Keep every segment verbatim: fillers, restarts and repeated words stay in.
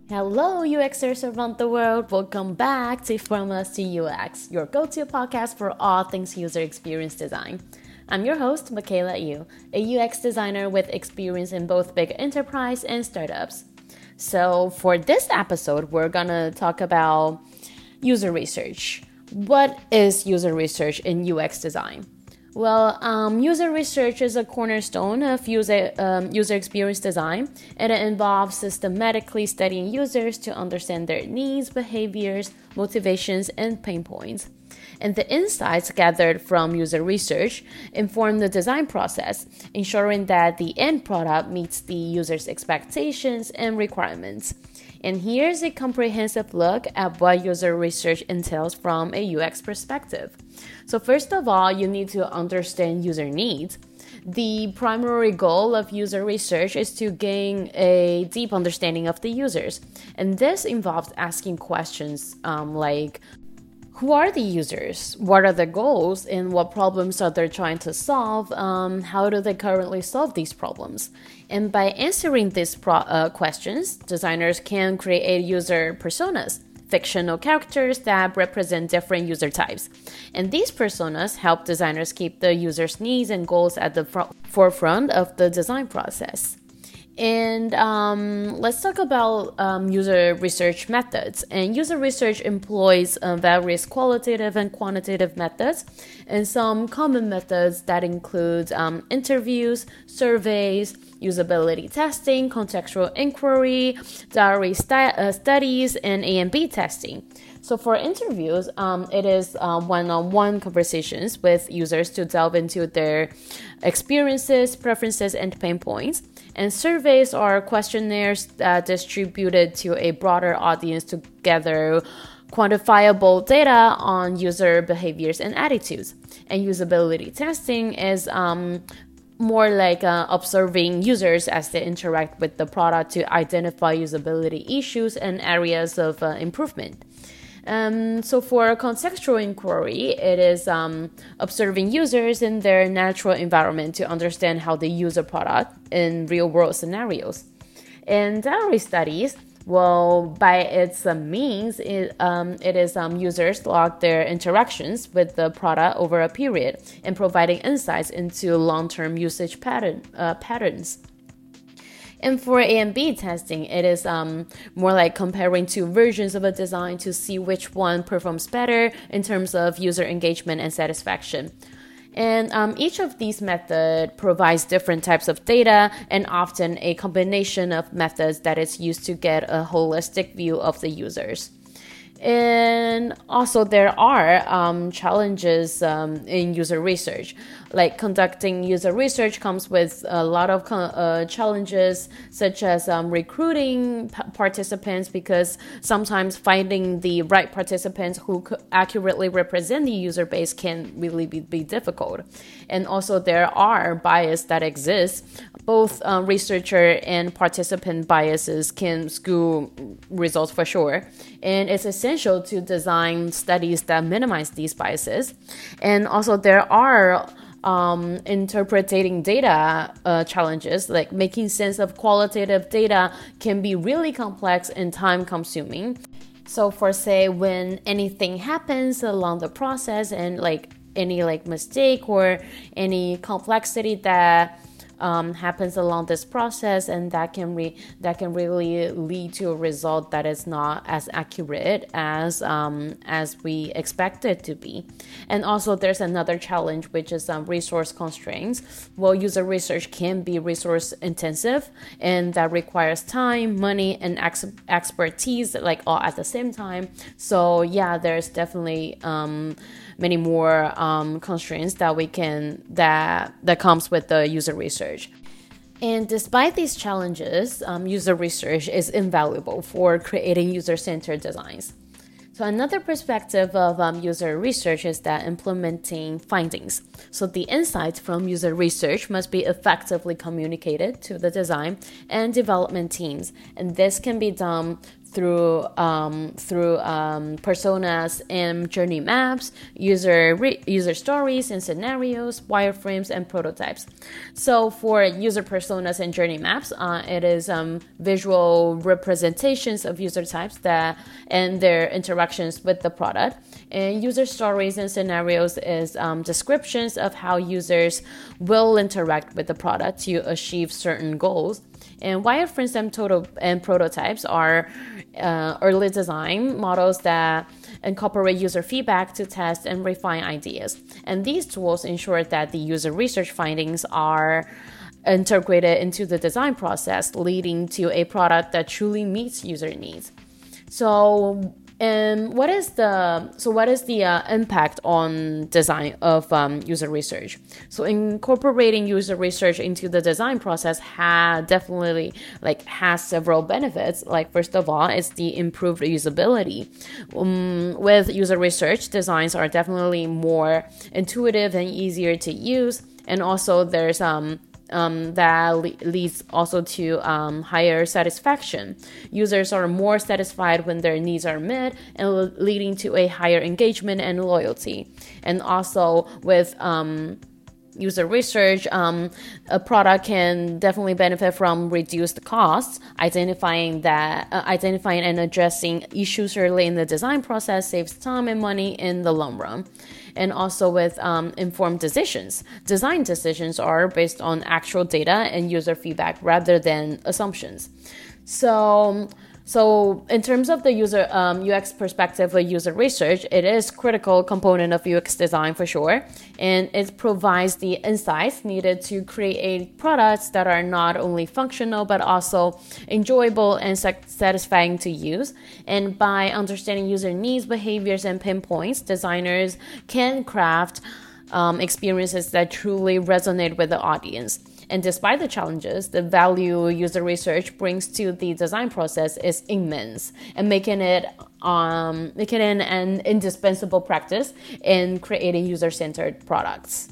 Hello, UXers around the world. Welcome back to From Us to U X, your go-to podcast for all things user experience design. I'm your host, Michaela Yu, a U X designer with experience in both big enterprise and startups. So for this episode, we're gonna talk about user research. What is user research in U X design? Well, um, user research is a cornerstone of user, um, user experience design, and it involves systematically studying users to understand their needs, behaviors, motivations, and pain points. And the insights gathered from user research inform the design process, ensuring that the end product meets the user's expectations and requirements. And here's a comprehensive look at what user research entails from a U X perspective. So first of all, you need to understand user needs. The primary goal of user research is to gain a deep understanding of the users. And this involves asking questions um, like, who are the users? What are the goals? And what problems are they trying to solve? Um, how do they currently solve these problems? And by answering these pro- uh, questions, designers can create user personas, fictional characters that represent different user types. And these personas help designers keep the user's needs and goals at the fr- forefront of the design process. And um, let's talk about um, user research methods. And user research employs uh, various qualitative and quantitative methods, and some common methods that include um, interviews, surveys, usability testing, contextual inquiry, diary st- uh, studies, and A and B testing. So for interviews, um, it is uh, one-on-one conversations with users to delve into their experiences, preferences, and pain points. And surveys are questionnaires that distributed to a broader audience to gather quantifiable data on user behaviors and attitudes. And usability testing is um, more like uh, observing users as they interact with the product to identify usability issues and areas of uh, improvement. Um, so for contextual inquiry, it is um, observing users in their natural environment to understand how they use a product in real-world scenarios. In diary studies, well, by its uh, means, it, um, it is um, users log their interactions with the product over a period and providing insights into long-term usage pattern, uh, patterns. And for A and B testing, it is um, more like comparing two versions of a design to see which one performs better in terms of user engagement and satisfaction. And um, each of these methods provides different types of data and often a combination of methods that is used to get a holistic view of the users. And also there are um, challenges um, in user research. Like conducting user research comes with a lot of uh, challenges, such as um, recruiting p- participants, because sometimes finding the right participants who could accurately represent the user base can really be, be difficult. And also there are bias that exist. Both uh, researcher and participant biases can skew results for sure. And it's essential to design studies that minimize these biases. And also there are um, interpreting data uh, challenges, like making sense of qualitative data can be really complex and time consuming. So for say when anything happens along the process and like any like mistake or any complexity that Um, happens along this process, and that can re- that can really lead to a result that is not as accurate as um, as we expect it to be. And also there's another challenge, which is um, resource constraints. Well, user research can be resource intensive, and that requires time, money, and ex- expertise, like all at the same time. So yeah, there's definitely um, many more um, constraints that we can that that comes with the user research. And despite these challenges, um, user research is invaluable for creating user-centered designs. So another perspective of um, user research is that implementing findings. So the insights from user research must be effectively communicated to the design and development teams. And this can be done through um, through um, personas and journey maps, user re- user stories and scenarios, wireframes and prototypes. So for user personas and journey maps, uh, it is um, visual representations of user types that and their interactions with the product. And user stories and scenarios is um, descriptions of how users will interact with the product to achieve certain goals. And wireframes and, total, and prototypes are uh, early design models that incorporate user feedback to test and refine ideas. And these tools ensure that the user research findings are integrated into the design process, leading to a product that truly meets user needs. So, and what is the so what is the uh, impact on design of um, user research? So incorporating user research into the design process has definitely like has several benefits. Like first of all, it's the improved usability. Um, with user research, designs are definitely more intuitive and easier to use, and also there's um. Um, that le- leads also to um, higher satisfaction. Users are more satisfied when their needs are met, and le- leading to a higher engagement and loyalty. And also with um, user research, um, a product can definitely benefit from reduced costs. Identifying that, uh, identifying and addressing issues early in the design process saves time and money in the long run. And also with um, informed decisions. Design decisions are based on actual data and user feedback rather than assumptions. So, so in terms of the user um, U X perspective of user research, it is a critical component of U X design for sure. And it provides the insights needed to create products that are not only functional, but also enjoyable and satisfying to use. And by understanding user needs, behaviors, and pinpoints, designers can craft um, experiences that truly resonate with the audience. And despite the challenges, the value user research brings to the design process is immense, and making it um, making it an indispensable practice in creating user-centered products.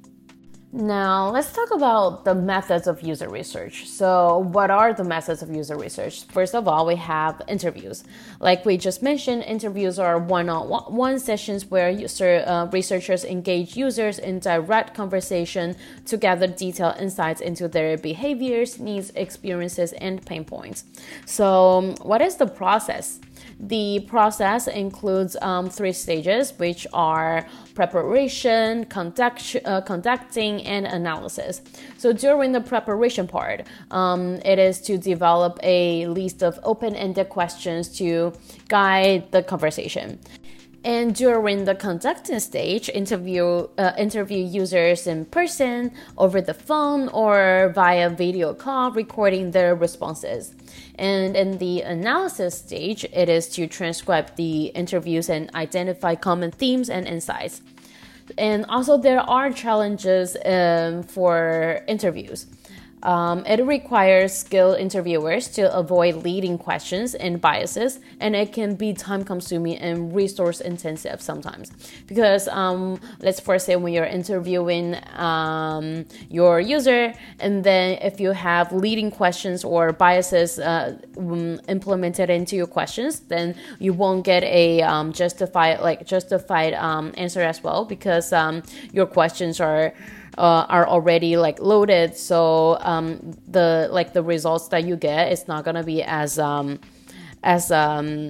Now, let's talk about the methods of user research. So, what are the methods of user research? First of all, we have interviews. Like we just mentioned, interviews are one-on-one sessions where user, uh, researchers engage users in direct conversation to gather detailed insights into their behaviors, needs, experiences, and pain points. So, what is the process? The process includes um, three stages, which are preparation, conduct, uh, conducting, and analysis. So during the preparation part, um, it is to develop a list of open-ended questions to guide the conversation. And during the conducting stage, interview uh, interview users in person, over the phone, or via video call, recording their responses. And in the analysis stage, it is to transcribe the interviews and identify common themes and insights. And also, there are challenges um, for interviews. Um, it requires skilled interviewers to avoid leading questions and biases, and it can be time-consuming and resource-intensive sometimes. Because um, let's first say when you're interviewing um, your user, and then if you have leading questions or biases uh, implemented into your questions, then you won't get a um, justified like justified um, answer as well, because um, your questions are. Uh, are already like loaded, so um, the like the results that you get is not gonna be as um, as um,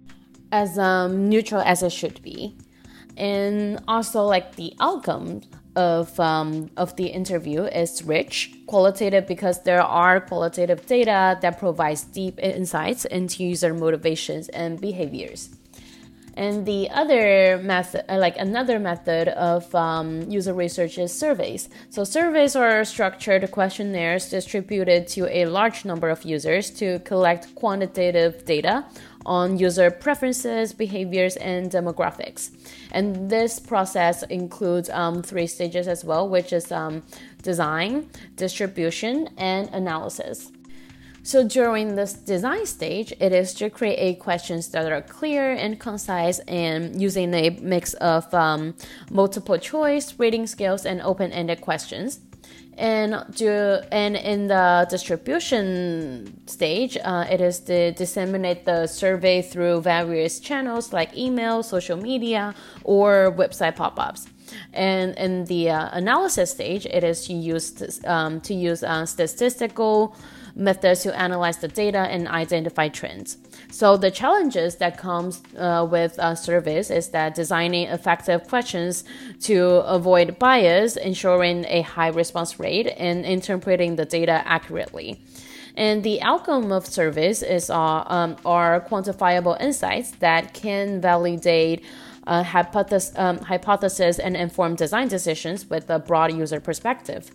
as um, neutral as it should be. And also, like the outcome of um, of the interview is rich, qualitative, because there are qualitative data that provides deep insights into user motivations and behaviors. And the other method, like another method of um, user research is surveys. So surveys are structured questionnaires distributed to a large number of users to collect quantitative data on user preferences, behaviors, and demographics. And this process includes um, three stages as well, which is um, design, distribution, and analysis. So during this design stage, it is to create questions that are clear and concise and using a mix of um, multiple choice, rating scales, and open-ended questions. And, do, and in the distribution stage, uh, it is to disseminate the survey through various channels like email, social media, or website pop-ups. And in the uh, analysis stage, it is to use um, to use uh, statistical methods to analyze the data and identify trends. So the challenges that comes uh, with uh, surveys is that designing effective questions to avoid bias, ensuring a high response rate, and interpreting the data accurately. And the outcome of surveys is uh, um, are quantifiable insights that can validate uh, hypothesis, um, hypothesis and inform design decisions with a broad user perspective.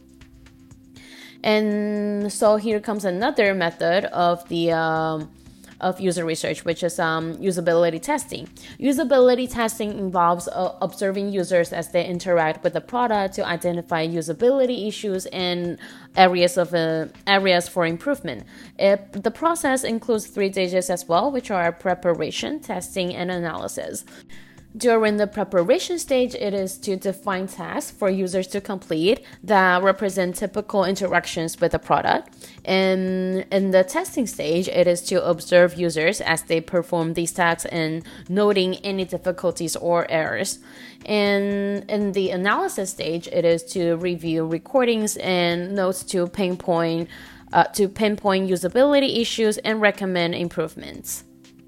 And so here comes another method of the um, of user research, which is um, usability testing. Usability testing involves uh, observing users as they interact with the product to identify usability issues and areas of uh, areas for improvement. It, the process includes three stages as well, which are preparation, testing, and analysis. During the preparation stage, it is to define tasks for users to complete that represent typical interactions with the product. And in the testing stage, it is to observe users as they perform these tasks and noting any difficulties or errors. And in the analysis stage, it is to review recordings and notes to pinpoint, uh, to pinpoint usability issues and recommend improvements.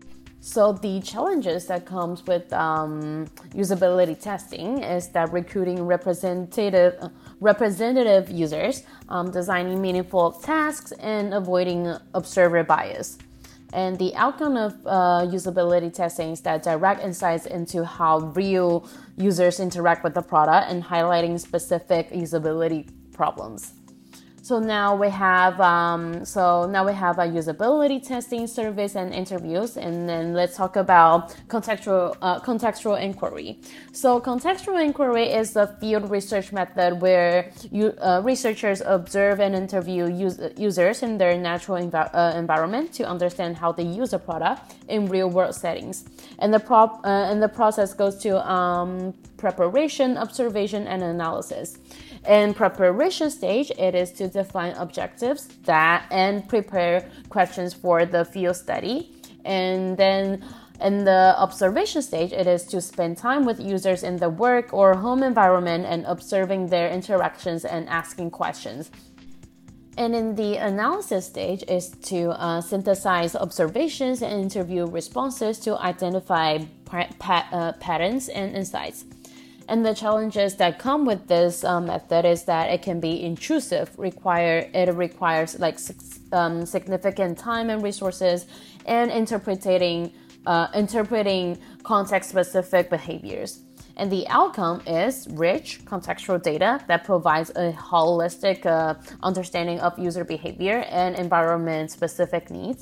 So the challenges that comes with um, usability testing is that recruiting representative uh, representative users, um, designing meaningful tasks, and avoiding observer bias. And the outcome of uh, usability testing is that direct insights into how real users interact with the product and highlighting specific usability problems. So now we have um, so now we have a usability testing, surveys, and interviews, and then let's talk about contextual uh, contextual inquiry. So contextual inquiry is a field research method where you, uh, researchers observe and interview use, users in their natural env- uh, environment to understand how they use a product in real world settings. And the prop uh, and the process goes to um, preparation, observation, and analysis. In preparation stage, it is to define objectives that and prepare questions for the field study. And then in the observation stage, it is to spend time with users in the work or home environment and observing their interactions and asking questions. And in the analysis stage is to uh, synthesize observations and interview responses to identify pa- pa- uh, patterns and insights. And the challenges that come with this um, method is that it can be intrusive, require it requires like um, significant time and resources, and interpreting uh, interpreting context-specific behaviors. And the outcome is rich contextual data that provides a holistic uh, understanding of user behavior and environment-specific needs.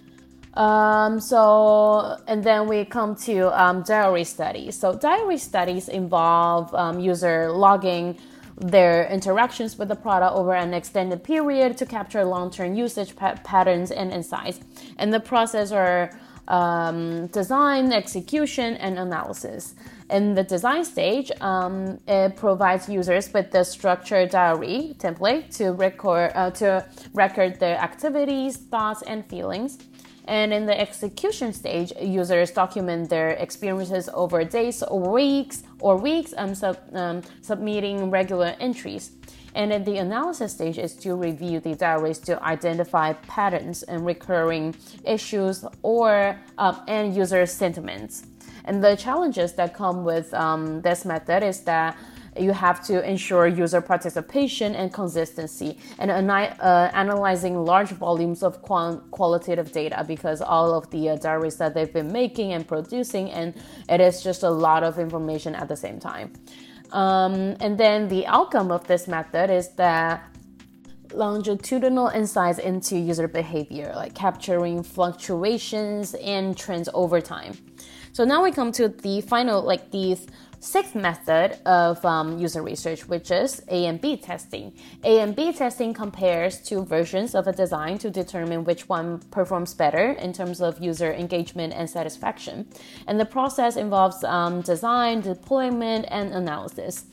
Um, so, and then we come to um, diary studies. So diary studies involve um, user logging their interactions with the product over an extended period to capture long-term usage pa- patterns and insights. And the process are um, design, execution, and analysis. In the design stage, um, it provides users with the structured diary template to record uh, to record their activities, thoughts, and feelings. And in the execution stage, users document their experiences over days or weeks, or weeks um, sub, um, submitting regular entries. And in the analysis stage is to review the diaries to identify patterns and recurring issues or um, end user sentiments. And the challenges that come with um, this method is that you have to ensure user participation and consistency, and uh, analyzing large volumes of quant- qualitative data, because all of the uh, diaries that they've been making and producing, and it is just a lot of information at the same time. Um, and then the outcome of this method is that longitudinal insights into user behavior, like capturing fluctuations and trends over time. So now we come to the final, like the sixth method of um, user research, which is A and B testing. A and B testing compares two versions of a design to determine which one performs better in terms of user engagement and satisfaction. And the process involves um, design, deployment, and analysis.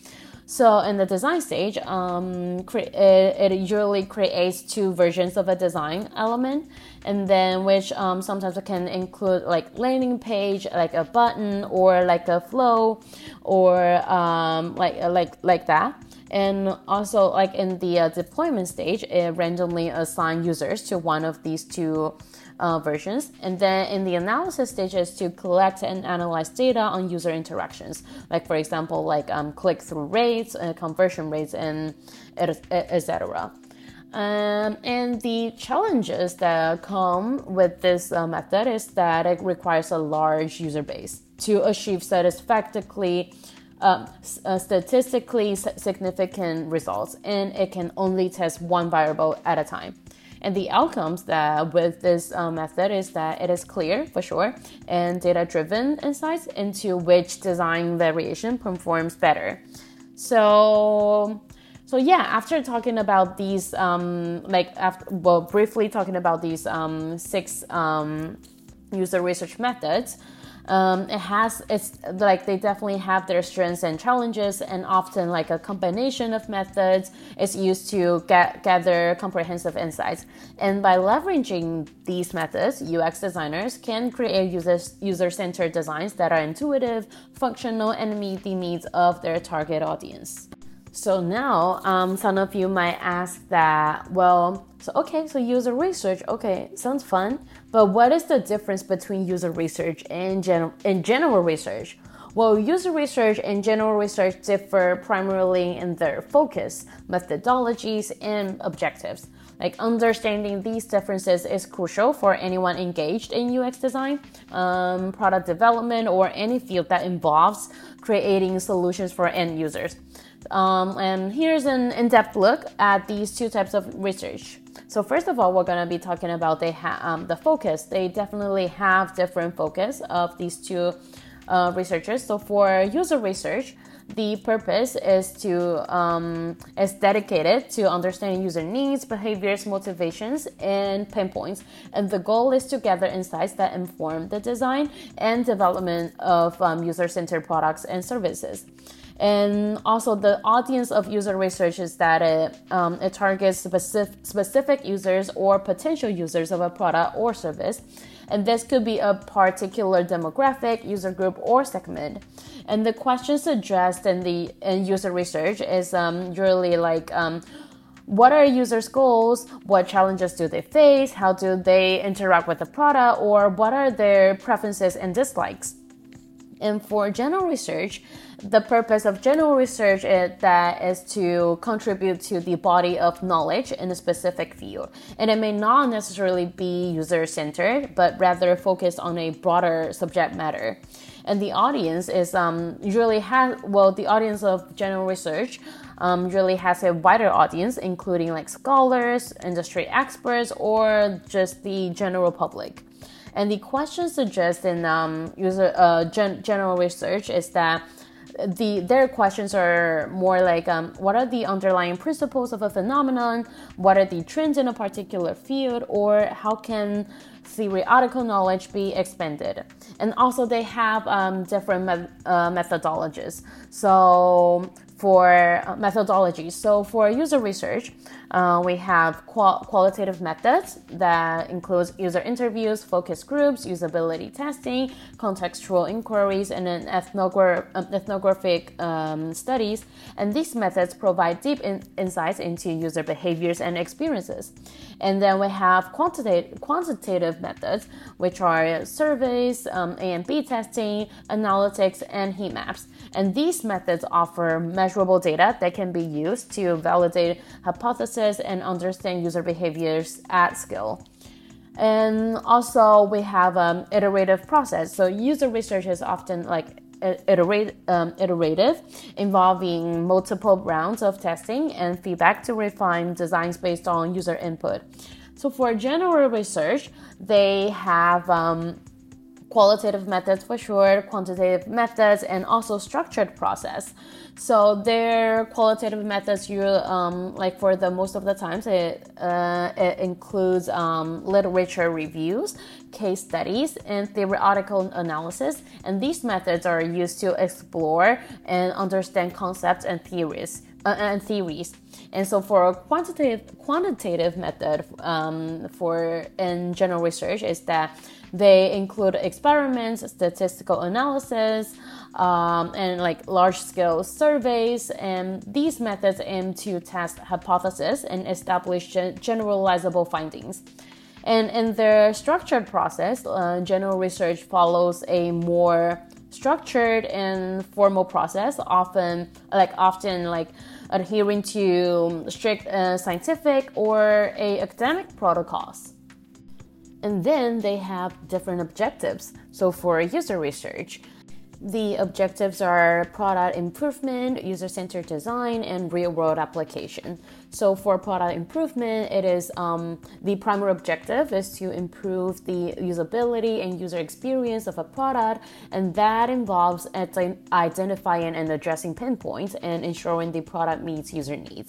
So in the design stage, um, cre- it, it usually creates two versions of a design element, and then which um, sometimes it can include like landing page, like a button, or like a flow, or um, like like like that. And also, like in the uh, deployment stage, it randomly assigns users to one of these two Uh, versions. And then in the analysis stage is to collect and analyze data on user interactions, like for example, like um, click-through rates, uh, conversion rates, and et cetera. Um, and the challenges that come with this uh, method is that it requires a large user base to achieve satisfactorily Uh, uh, statistically significant results, and it can only test one variable at a time. And the outcomes that with this uh, method is that it is clear for sure and data-driven insights into which design variation performs better. So, so yeah, after talking about these, um, like after well, briefly talking about these um, six um, user research methods. Um, it has, it's like they definitely have their strengths and challenges, and often like a combination of methods is used to get, gather comprehensive insights. And by leveraging these methods, U X designers can create users, user-centered designs that are intuitive, functional, and meet the needs of their target audience. So now, um, some of you might ask that, well, so okay, so user research, okay, sounds fun, but what is the difference between user research and, gen- and general research? Well, user research and general research differ primarily in their focus, methodologies, and objectives. Like understanding these differences is crucial for anyone engaged in U X design, um, product development, or any field that involves creating solutions for end users. Um, and here's an in-depth look at these two types of research. So first of all, we're going to be talking about they ha- um, the focus. They definitely have different focus of these two uh, researchers. So for user research, the purpose is to um, is dedicated to understanding user needs, behaviors, motivations, and pain points. And the goal is to gather insights that inform the design and development of um, user-centered products and services. And also the audience of user research is that it, um, it targets specific, specific users or potential users of a product or service. And this could be a particular demographic, user group, or segment. And the questions addressed in the in user research is um, really like, um, what are users' goals? What challenges do they face? How do they interact with the product? Or what are their preferences and dislikes? And for general research, the purpose of general research is that is to contribute to the body of knowledge in a specific field. And it may not necessarily be user-centered, but rather focused on a broader subject matter. And the audience is um, usually has, well, the audience of general research um, usually has a wider audience, including like scholars, industry experts, or just the general public. And the question suggested in um, user uh, gen- general research is that the their questions are more like um, what are the underlying principles of a phenomenon, what are the trends in a particular field, or how can theoretical knowledge be expanded. And also they have um, different me- uh, methodologies. So for uh, methodologies, so for user research, uh, we have qual- qualitative methods that includes user interviews, focus groups, usability testing, contextual inquiries, and then ethnogra- uh, ethnographic um, studies. And these methods provide deep in- insights into user behaviors and experiences. And then we have quantitative quantitative methods, which are surveys, um, A and B testing, analytics, and heat maps. And these methods offer measurable data that can be used to validate hypotheses and understand user behaviors at scale. And also we have um, iterative process. So user research is often like iterate, um, iterative, involving multiple rounds of testing and feedback to refine designs based on user input. So for general research, they have um, qualitative methods for sure, quantitative methods, and also structured process. So their qualitative methods, you um, like for the most of the times, it, uh, it includes um, literature reviews, case studies, and theoretical analysis. And these methods are used to explore and understand concepts and theories. Uh, and theories. And so for a quantitative quantitative method um, for in general research is that they include experiments, statistical analysis, um, and like large-scale surveys. And these methods aim to test hypotheses and establish gen- generalizable findings. And in their structured process, uh, general research follows a more structured and formal process, often like often like adhering to strict uh, scientific or a academic protocols. And then they have different objectives. So for user research, the objectives are product improvement, user-centered design, and real-world application. So for product improvement, it is um, the primary objective is to improve the usability and user experience of a product, and that involves identifying and addressing pain points and ensuring the product meets user needs.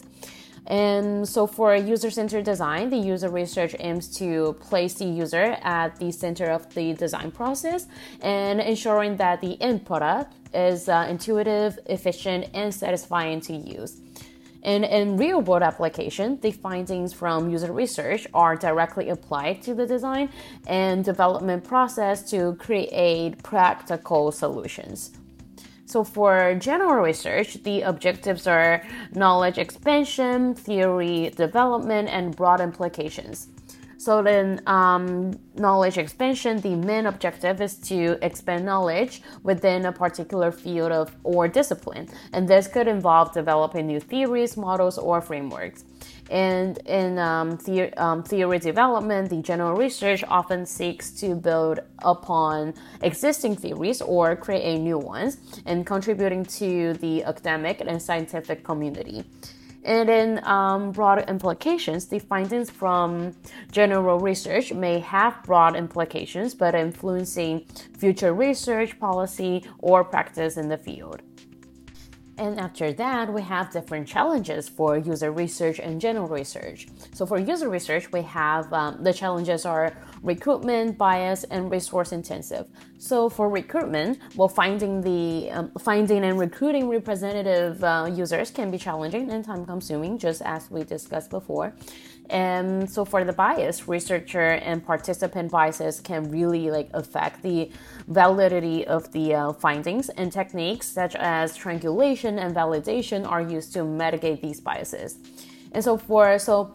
And so for user-centered design, the user research aims to place the user at the center of the design process and ensuring that the end product is uh, intuitive, efficient, and satisfying to use. And in real-world application, the findings from user research are directly applied to the design and development process to create practical solutions. So for general research, the objectives are knowledge expansion, theory development, and broad implications. So then um, knowledge expansion, the main objective is to expand knowledge within a particular field of or discipline. And this could involve developing new theories, models, or frameworks. And in um, the- um, theory development, the general research often seeks to build upon existing theories or create new ones, and contributing to the academic and scientific community. And in um, broad implications, the findings from general research may have broad implications, but influencing future research, policy, or practice in the field. And after that, we have different challenges for user research and general research. So for user research, we have um, the challenges are recruitment, bias, and resource intensive. So for recruitment, well, finding the um, finding and recruiting representative uh, users can be challenging and time consuming, just as we discussed before. And so for the bias, researcher and participant biases can really like affect the validity of the uh, findings, and techniques such as triangulation and validation are used to mitigate these biases. And so for so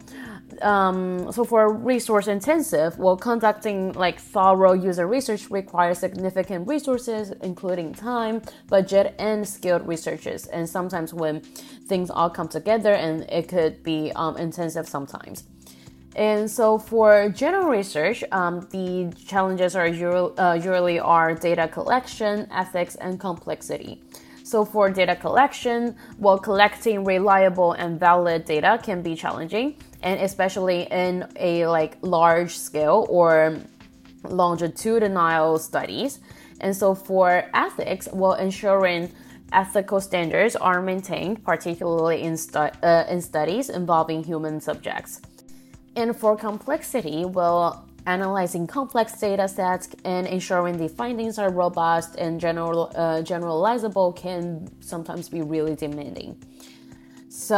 um, so for resource intensive, well, conducting like thorough user research requires significant resources, including time, budget, and skilled researchers. And sometimes when things all come together, and it could be um, intensive sometimes. And so for general research, um, the challenges are usually, uh, usually are data collection, ethics, and complexity. So for data collection, well, collecting reliable and valid data can be challenging, and especially in a like large scale or longitudinal studies. And so for ethics, well, ensuring ethical standards are maintained, particularly in, stu- uh, in studies involving human subjects. And for complexity, well, analyzing complex data sets and ensuring the findings are robust and general, uh, generalizable can sometimes be really demanding. So,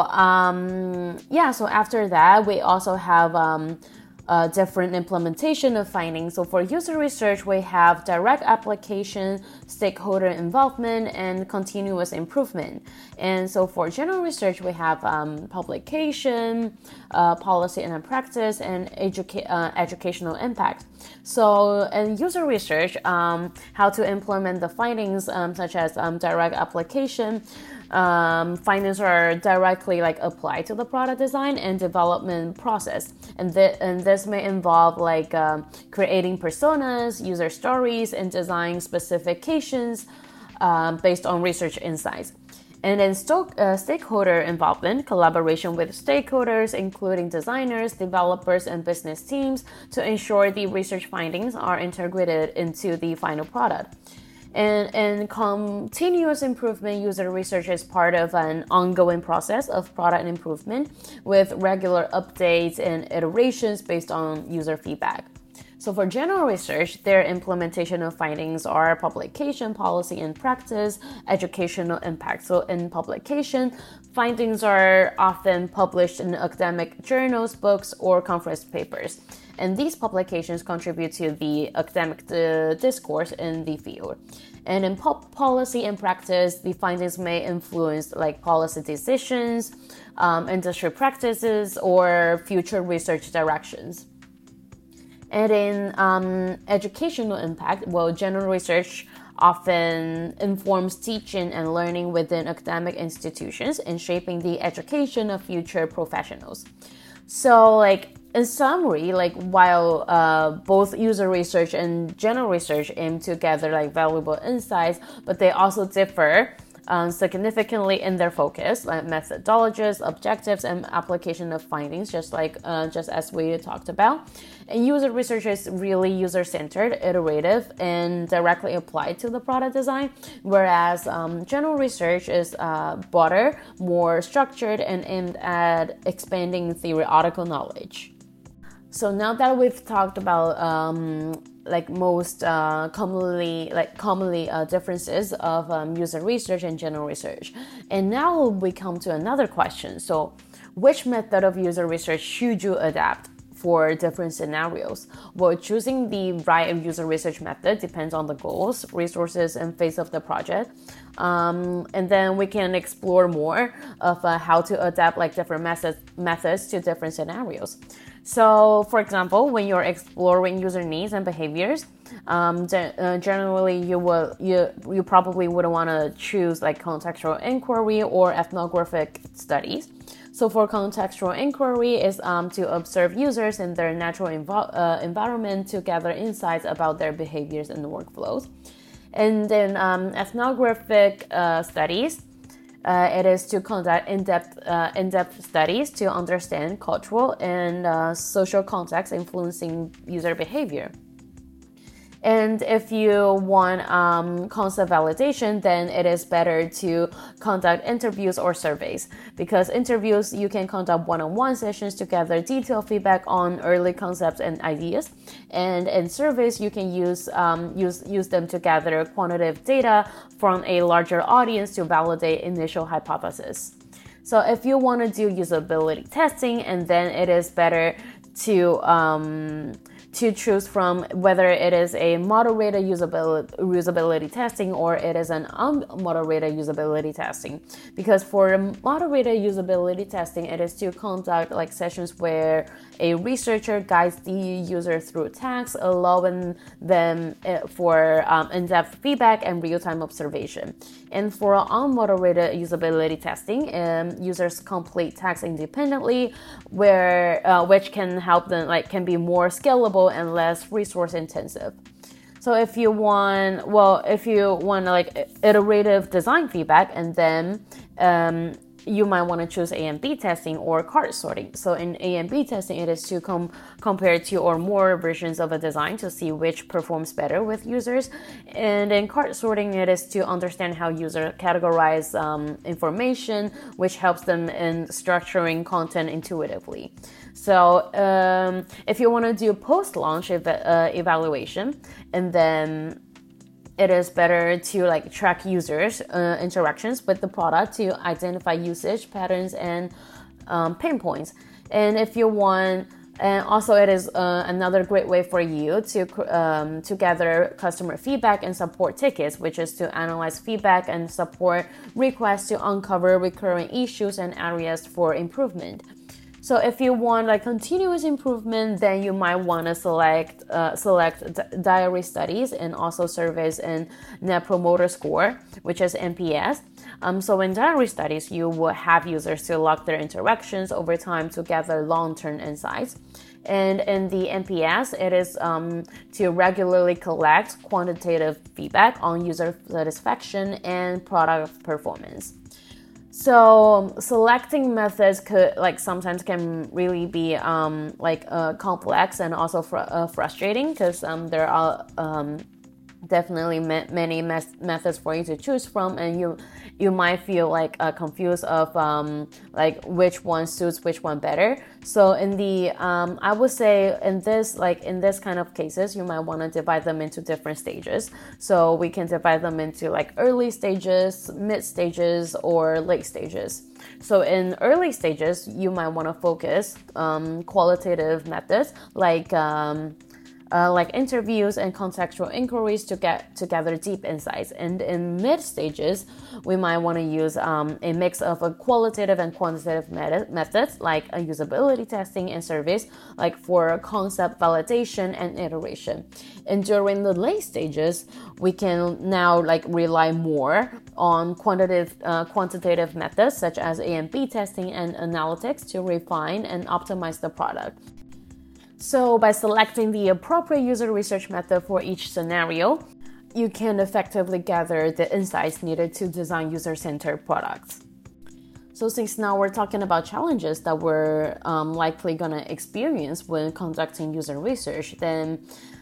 um, yeah, so after that, we also have um, a different implementation of findings. So for user research, we have direct application, stakeholder involvement, and continuous improvement. And so for general research, we have um, publication, uh, policy and practice, and educa- uh, educational impact. So in user research, um, how to implement the findings, um, such as um, direct application, Um, findings are directly like applied to the product design and development process, and, th- and this may involve like um, creating personas, user stories, and design specifications um, based on research insights. And then sto- uh, stakeholder involvement, collaboration with stakeholders, including designers, developers, and business teams, to ensure the research findings are integrated into the final product. And, and continuous improvement user research is part of an ongoing process of product improvement with regular updates and iterations based on user feedback. So for general research, their implementation of findings are publication, policy, and practice, educational impact. So in publication, findings are often published in academic journals, books, or conference papers. And these publications contribute to the academic uh, discourse in the field. And in po- policy and practice, the findings may influence like policy decisions, um, industry practices, or future research directions. And in um, educational impact, well, general research often informs teaching and learning within academic institutions and shaping the education of future professionals. So, like, in summary, like, while uh, both user research and general research aim to gather like valuable insights, but they also differ Um, significantly in their focus, like methodologies, objectives, and application of findings, just like uh, just as we talked about. And user research is really user-centered, iterative, and directly applied to the product design, whereas um, general research is uh, broader, more structured, and aimed at expanding theoretical knowledge. So now that we've talked about um, like most uh, commonly like commonly uh, differences of um, user research and general research, and now we come to another question. So, which method of user research should you adapt for different scenarios? Well, choosing the right user research method depends on the goals, resources, and phase of the project. Um, and then we can explore more of uh, how to adapt like different methods methods to different scenarios. So, for example, when you're exploring user needs and behaviors, um, ge- uh, generally you will you you probably wouldn't want to choose like contextual inquiry or ethnographic studies. So, for contextual inquiry is um, to observe users in their natural env- uh, environment to gather insights about their behaviors and workflows. And then um, ethnographic uh, studies. Uh, it is to conduct in-depth, uh, in-depth studies to understand cultural and uh, social context influencing user behavior. And if you want um, concept validation, then it is better to conduct interviews or surveys, because interviews you can conduct one-on-one sessions to gather detailed feedback on early concepts and ideas, and in surveys you can use um, use use them to gather quantitative data from a larger audience to validate initial hypotheses. So if you want to do usability testing, and then it is better to um, to choose from whether it is a moderated usability, usability testing or it is an unmoderated usability testing. Because for moderated usability testing, it is to conduct like sessions where a researcher guides the user through tasks, allowing them for um, in-depth feedback and real-time observation. And for unmoderated usability testing, um, users complete tasks independently, where uh, which can help them like can be more scalable and less resource intensive. So if you want, well, if you want like iterative design feedback, and then um, you might want to choose A and B testing or cart sorting. So in A and B testing, it is to com- compare two or more versions of a design to see which performs better with users. And in cart sorting, it is to understand how users categorize um, information, which helps them in structuring content intuitively. So um, if you want to do post-launch ev- uh, evaluation, and then it is better to like track users' uh, interactions with the product to identify usage patterns and um, pain points. And if you want, and also it is uh, another great way for you to um, to gather customer feedback and support tickets, which is to analyze feedback and support requests to uncover recurring issues and areas for improvement. So if you want like continuous improvement, then you might want to select uh, select d- diary studies and also surveys and Net Promoter Score, which is N P S. Um, so in diary studies, you will have users to log their interactions over time to gather long-term insights. And in the N P S, it is um, to regularly collect quantitative feedback on user satisfaction and product performance. So selecting methods could like sometimes can really be um, like uh, complex and also fr- uh, frustrating because um, there are um, definitely ma- many mes- methods for you to choose from, and you you might feel like uh, confused of um, like which one suits which one better. So in the um, I would say in this like in this kind of cases, you might want to divide them into different stages. So we can divide them into like early stages, mid stages, or late stages. So in early stages, you might want to focus um, qualitative methods like um, Uh, like interviews and contextual inquiries to get to gather deep insights. And in mid stages, we might want to use um, a mix of a qualitative and quantitative met- methods like a usability testing and surveys, like for concept validation and iteration. And during the late stages, we can now like rely more on quantitative uh, quantitative methods such as A and B testing and analytics to refine and optimize the product. So by selecting the appropriate user research method for each scenario, you can effectively gather the insights needed to design user-centered products. So since now we're talking about challenges that we're um, likely going to experience when conducting user research, then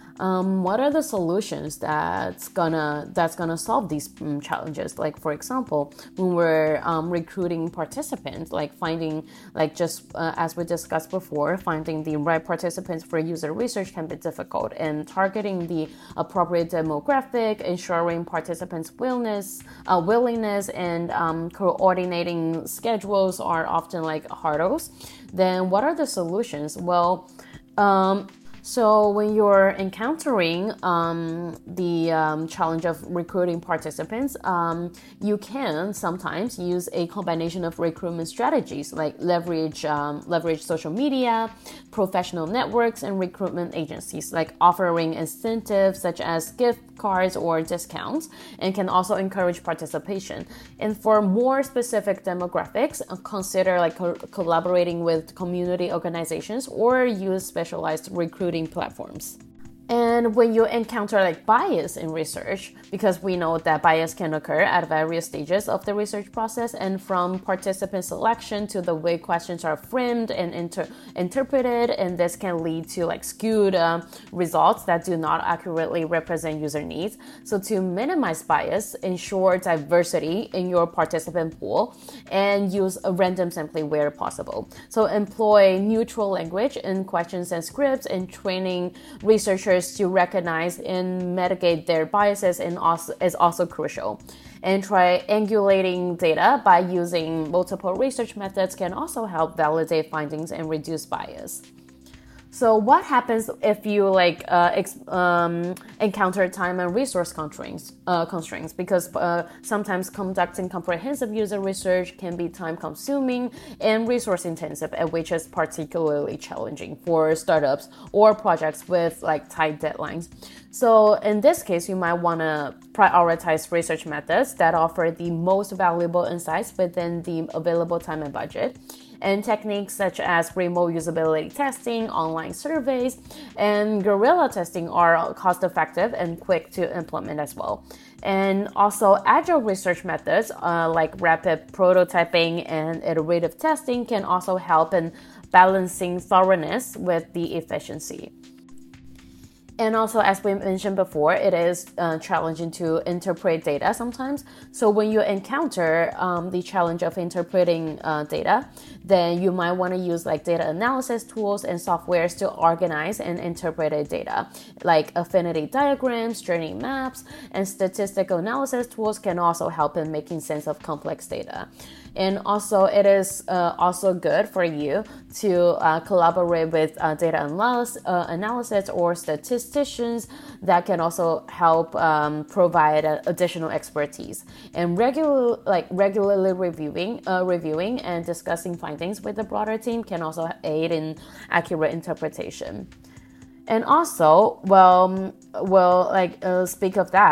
Um, what are the solutions that's gonna that's gonna solve these um, challenges? Like for example, when we're um, recruiting participants, like finding like just uh, as we discussed before, finding the right participants for user research can be difficult, and targeting the appropriate demographic, ensuring participants' willingness, uh, willingness, and um, coordinating schedules are often like hurdles. Then what are the solutions? Well. Um, So when you're encountering um, the um, challenge of recruiting participants, um, you can sometimes use a combination of recruitment strategies like leverage um, leverage social media, professional networks, and recruitment agencies, like offering incentives such as gift cards or discounts, and can also encourage participation. And for more specific demographics, consider like co- collaborating with community organizations or use specialized recruiting platforms. And when you encounter like bias in research, because we know that bias can occur at various stages of the research process, and from participant selection to the way questions are framed and inter- interpreted, and this can lead to like skewed uh, results that do not accurately represent user needs. So to minimize bias, ensure diversity in your participant pool and use a random sampling where possible. So employ neutral language in questions and scripts, and training researchers to recognize and mitigate their biases and also, is also crucial. And triangulating data by using multiple research methods can also help validate findings and reduce bias. So what happens if you like uh, ex- um, encounter time and resource constraints? Uh, constraints because uh, sometimes conducting comprehensive user research can be time-consuming and resource-intensive, which is particularly challenging for startups or projects with like tight deadlines. So in this case, you might want to prioritize research methods that offer the most valuable insights within the available time and budget. And techniques such as remote usability testing, online surveys, and guerrilla testing are cost-effective and quick to implement as well. And also, agile research methods uh, like rapid prototyping and iterative testing can also help in balancing thoroughness with the efficiency. And also, as we mentioned before, it is uh, challenging to interpret data sometimes. So when you encounter um, the challenge of interpreting uh, data, then you might want to use like data analysis tools and softwares to organize and interpret data. Like affinity diagrams, journey maps, and statistical analysis tools can also help in making sense of complex data. And also, it is uh, also good for you to uh, collaborate with uh, data analysis, uh, analysis or statisticians that can also help um, provide uh, additional expertise. And regular, like regularly reviewing, uh, reviewing and discussing findings with the broader team can also aid in accurate interpretation. And also, well, well, like uh, speak of that.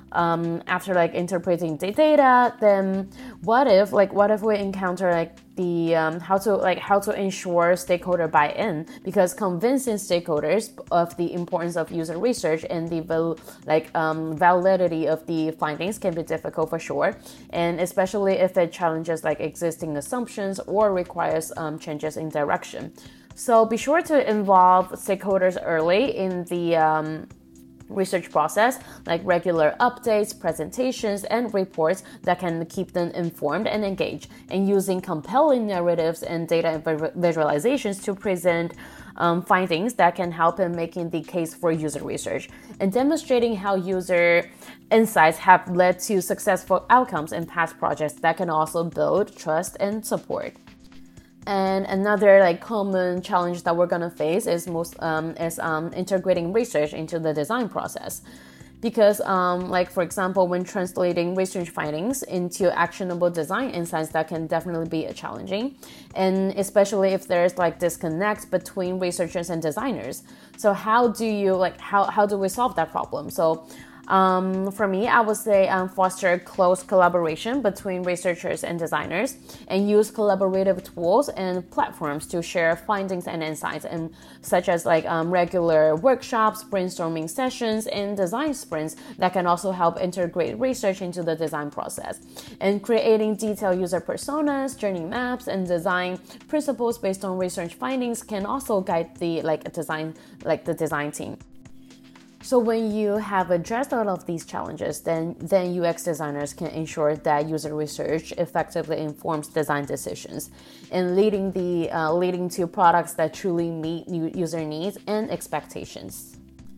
um, after like interpreting the data, then what if like what if we encounter like the um, how to like how to ensure stakeholder buy-in, because convincing stakeholders of the importance of user research and the val- like um, validity of the findings can be difficult for sure, and especially if it challenges like existing assumptions or requires um, changes in direction. So be sure to involve stakeholders early in the um, research process, like regular updates, presentations, and reports that can keep them informed and engaged, and using compelling narratives and data visualizations to present um, findings that can help in making the case for user research, and demonstrating how user insights have led to successful outcomes in past projects that can also build trust and support. And another like common challenge that we're gonna face is most um, is um, integrating research into the design process, because um, like for example, when translating research findings into actionable design insights, that can definitely be challenging, and especially if there's like disconnect between researchers and designers. So how do you like how how do we solve that problem? So Um, for me, I would say um, foster close collaboration between researchers and designers, and use collaborative tools and platforms to share findings and insights, and such as like um, regular workshops, brainstorming sessions, and design sprints that can also help integrate research into the design process. And creating detailed user personas, journey maps, and design principles based on research findings can also guide the like design like the design team. So when you have addressed all of these challenges, then, then U X designers can ensure that user research effectively informs design decisions, and leading the uh, leading to products that truly meet user needs and expectations.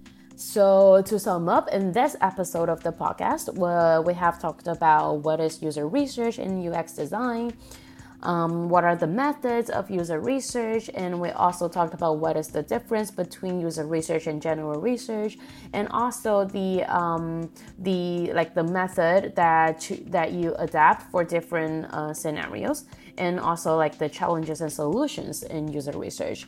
So to sum up, in this episode of the podcast, well, we have talked about what is user research in U X design, Um, what are the methods of user research, and we also talked about what is the difference between user research and general research, and also the um, the like the method that that you adapt for different uh, scenarios, and also like the challenges and solutions in user research.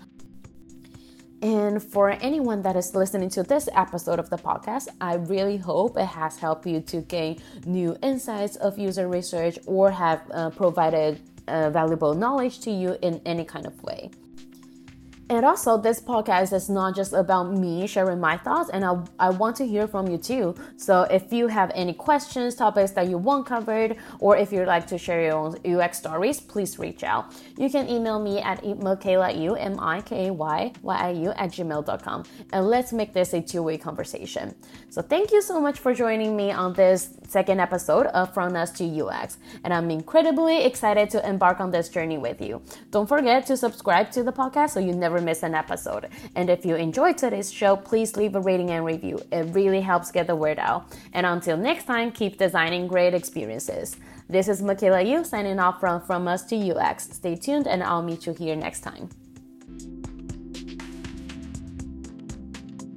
And for anyone that is listening to this episode of the podcast, I really hope it has helped you to gain new insights of user research, or have uh, provided Uh, valuable knowledge to you in any kind of way. And also, this podcast is not just about me sharing my thoughts, and I, I want to hear from you too. So if you have any questions, topics that you want covered, or if you'd like to share your own U X stories, please reach out. You can email me at mikaylaiu, M I K A Y Y I U, at gmail dot com, and let's make this a two-way conversation. So thank you so much for joining me on this second episode of From Us to U X, and I'm incredibly excited to embark on this journey with you. Don't forget to subscribe to the podcast so you never miss an episode. And if you enjoyed today's show, please leave a rating and review. It really helps get the word out. And until next time, keep designing great experiences. This is Mikaylaiu signing off from From Us to U X. Stay tuned, and I'll meet you here next time.